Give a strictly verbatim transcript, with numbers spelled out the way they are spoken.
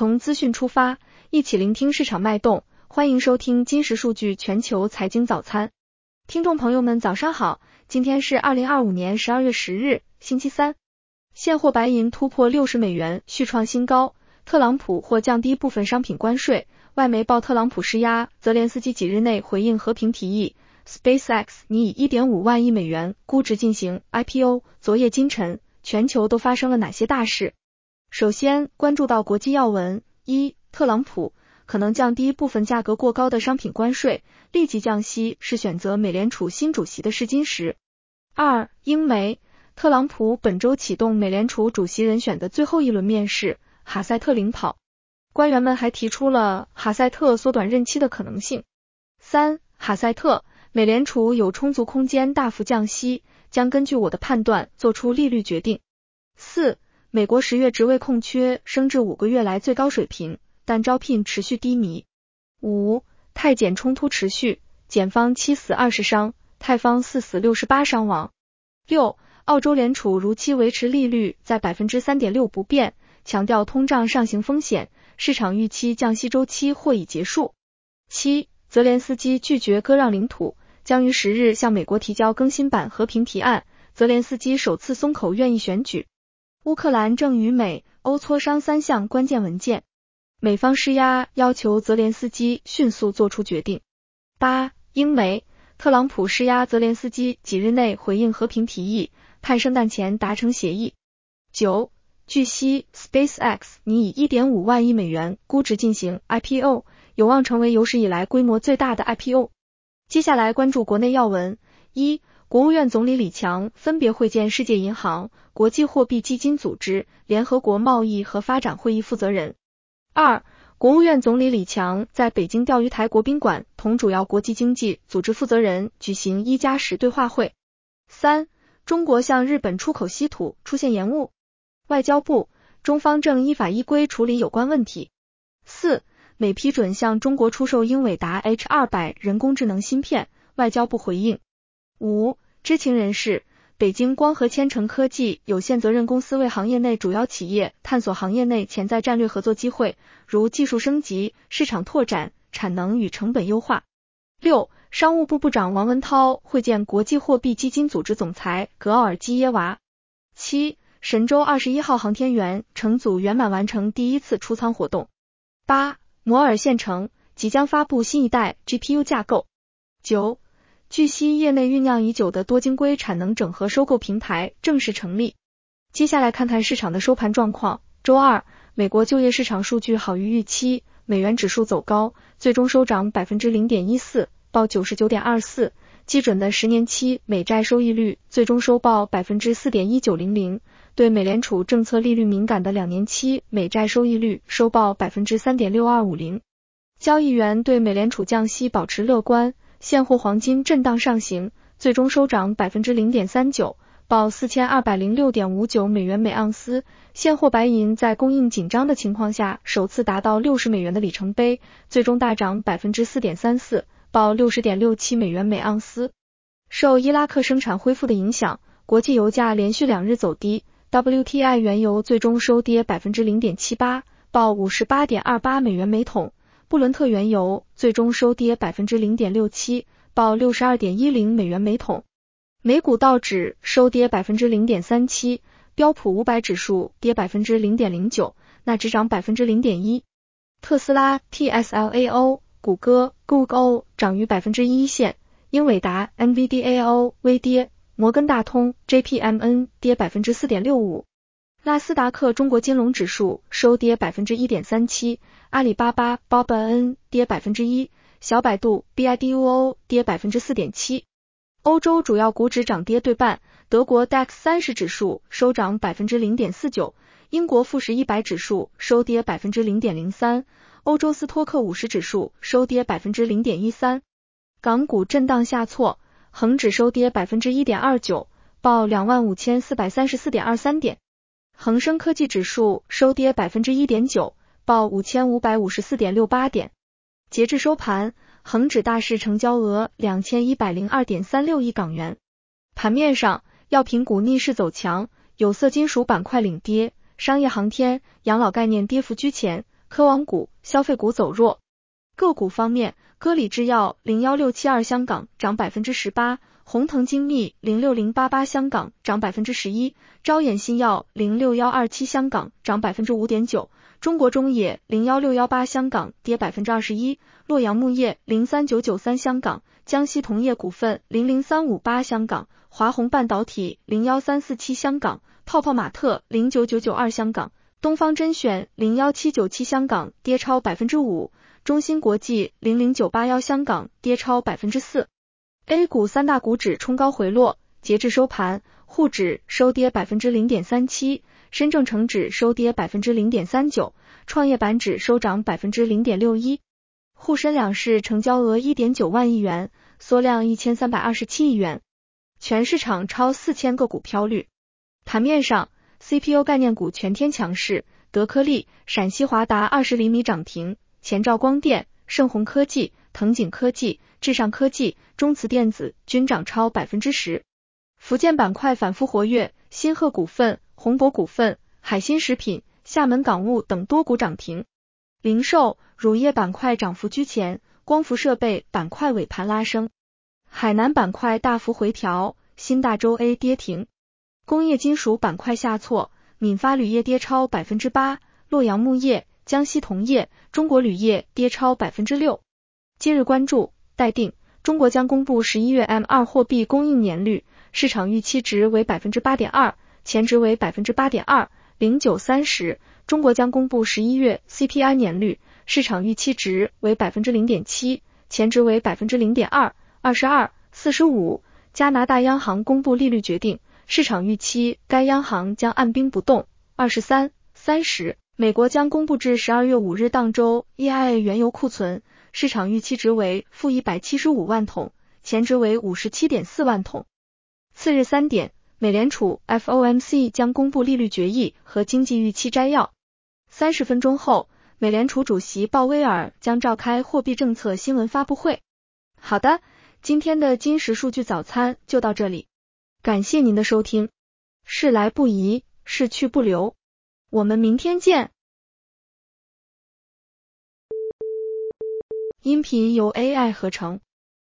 从资讯出发，一起聆听市场脉动。欢迎收听金石数据全球财经早餐。听众朋友们早上好，今天是二零二五年十二月十日，星期三。现货白银突破六十美元，续创新高。特朗普或降低部分商品关税。外媒报特朗普施压，泽连斯基几日内回应和平提议。SpaceX 拟以 一点五万亿美元估值进行 I P O。昨夜今晨，全球都发生了哪些大事？首先关注到国际要闻。一、特朗普可能降低部分价格过高的商品关税，立即降息是选择美联储新主席的试金石。二、英媒，特朗普本周启动美联储主席人选的最后一轮面试，哈塞特领跑。官员们还提出了哈塞特缩短任期的可能性。三、哈塞特，美联储有充足空间大幅降息，将根据我的判断做出利率决定。四、美国十月职位空缺升至五个月来最高水平，但招聘持续低迷。五、泰检冲突持续，检方七死二十伤，泰方四死六十八伤亡。六、澳洲联储如期维持利率在 百分之三点六 不变，强调通胀上行风险，市场预期降息周期或已结束。七、泽连斯基拒绝割让领土，将于十日向美国提交更新版和平提案，泽连斯基首次松口愿意选举。乌克兰正与美、欧磋商三项关键文件，美方施压要求泽连斯基迅速做出决定。八、英媒，特朗普施压泽连斯基几日内回应和平提议，盼圣诞前达成协议。九、据悉 SpaceX 拟以 一点五万亿美元估值进行 I P O， 有望成为有史以来规模最大的 I P O。 接下来关注国内要闻。一、国务院总理李强分别会见世界银行、国际货币基金组织、联合国贸易和发展会议负责人。二、国务院总理李强在北京钓鱼台国宾馆同主要国际经济组织负责人举行一加十对话会。三、中国向日本出口稀土出现延误，外交部，中方正依法依规处理有关问题。四、美批准向中国出售英伟达 H 二百 人工智能芯片，外交部回应。五、知情人士，北京光合千成科技有限责任公司为行业内主要企业探索行业内潜在战略合作机会，如技术升级、市场拓展、产能与成本优化。六、商务部部长王文涛会见国际货币基金组织总裁格奥尔基耶娃。七、神舟二十一号航天员乘组圆满完成第一次出舱活动。八、摩尔线程即将发布新一代 G P U 架构。九、据悉业内酝酿已久的多晶硅产能整合收购平台正式成立。接下来看看市场的收盘状况。周二，美国就业市场数据好于预期，美元指数走高，最终收涨 百分之零点一四， 报 九十九点二四， 基准的十年期美债收益率最终收报 百分之四点一九零零， 对美联储政策利率敏感的两年期美债收益率收报 百分之三点六二五零。 交易员对美联储降息保持乐观，现货黄金震荡上行，最终收涨 百分之零点三九， 报 四千二百零六点五九美元每盎司。现货白银在供应紧张的情况下首次达到六十美元的里程碑，最终大涨 百分之四点三四， 报 六十点六七美元每盎司。受伊拉克生产恢复的影响，国际油价连续两日走低， W T I 原油最终收跌 百分之零点七八， 报 五十八点二八美元每桶。布伦特原油最终收跌 百分之零点六七， 报 六十二点一零美元每桶。美股道指收跌 百分之零点三七， 标普五百指数跌 百分之零点零九， 纳指涨 百分之零点一。特斯拉 T S L A O、 谷歌 Google 涨逾 百分之一线，英伟达 N V D A O 微跌，摩根大通 J P M N 跌 百分之四点六五。纳斯达克中国金融指数收跌 百分之一点三七， 阿里巴巴 B O B N 跌 百分之一， 小百度 B I D U O 跌 百分之四点七。 欧洲主要股指涨跌对半，德国 D A X 三十指数收涨 百分之零点四九， 英国富时一百指数收跌 百分之零点零三， 欧洲斯托克五十指数收跌 百分之零点一三。 港股震荡下挫，恒指收跌 百分之一点二九， 报 两万五千四百三十四点二三点。恒生科技指数收跌 百分之一点九， 报 五千五百五十四点六八点。截至收盘，恒指大市成交额 两千一百零二点三六亿港元。盘面上，药品股逆势走强，有色金属板块领跌，商业航天、养老概念跌幅居前， 科网股、消费股走弱。个股方面，歌里制药零一六七二香港涨 百分之十八， 宏腾精密零六零八八香港涨 百分之十一， 招衍新药零六一二七香港涨 百分之五点九， 中国中冶零一六一八香港跌 百分之二十一， 洛阳木业零三九九三香港，江西铜业股份零零三五八香港，华虹半导体零一三四七香港，泡泡玛特零九九九二香港，东方甄选零一七九七香港跌超 百分之五， 中芯国际零零九八一香港跌超 百分之四。 A 股三大股指冲高回落，截至收盘，沪指收跌 百分之零点三七， 深证成指收跌 百分之零点三九， 创业板指收涨 百分之零点六一。 沪深两市成交额 一点九万亿元，缩量一千三百二十七亿元，全市场超四千个股飘绿。盘面上 C P U 概念股全天强势，德科力、陕西华达二十厘米涨停，前兆光电、盛虹科技、腾景科技、至上科技、中磁电子均涨超 百分之十。 福建板块反复活跃，新鹤股份、宏博股份、海鑫食品、厦门港务等多股涨停。零售、乳业板块涨幅居前，光伏设备板块尾盘拉升。海南板块大幅回调，新大洲 A 跌停。工业金属板块下挫，闽发铝业跌超 百分之八， 洛阳木业、江西铜业、中国铝业跌超 百分之六。 今日关注待定，中国将公布十一月 M 二 货币供应年率，市场预期值为 百分之八点二， 前值为 百分之八点二， 零九三十。中国将公布十一月 C P I 年率，市场预期值为 百分之零点七， 前值为 百分之零点二， 二十二、四十五。加拿大央行公布利率决定，市场预期该央行将按兵不动，二十三、三十。美国将公布至十二月五日当周 E I A 原油库存，市场预期值为负一百七十五万桶，前值为 五十七点四万桶。次日三点，美联储 F O M C 将公布利率决议和经济预期摘要。三十分钟后，美联储主席鲍威尔将召开货币政策新闻发布会。好的，今天的金石数据早餐就到这里，感谢您的收听。是来不疑，是去不留，我们明天见。音频由 A I 合成。